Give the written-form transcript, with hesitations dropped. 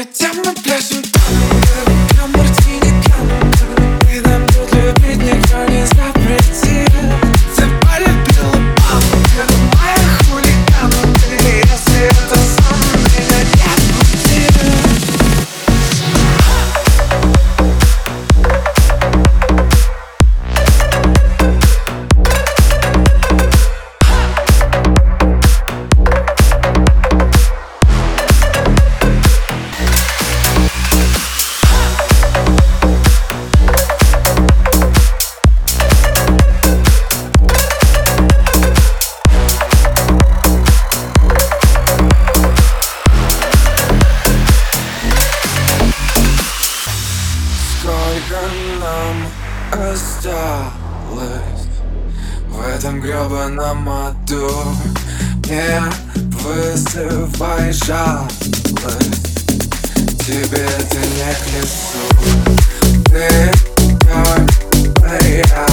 Хотя мы пляшем там, мартини кам. И нам тут любить никто не запретит. Ты полюбила маму, это моя хулиганка. И если это сон, меня не отпустит. Сколько нам осталось в этом гребаном аду? Не вызывай жалость, тебе это не к лицу. Ты как моя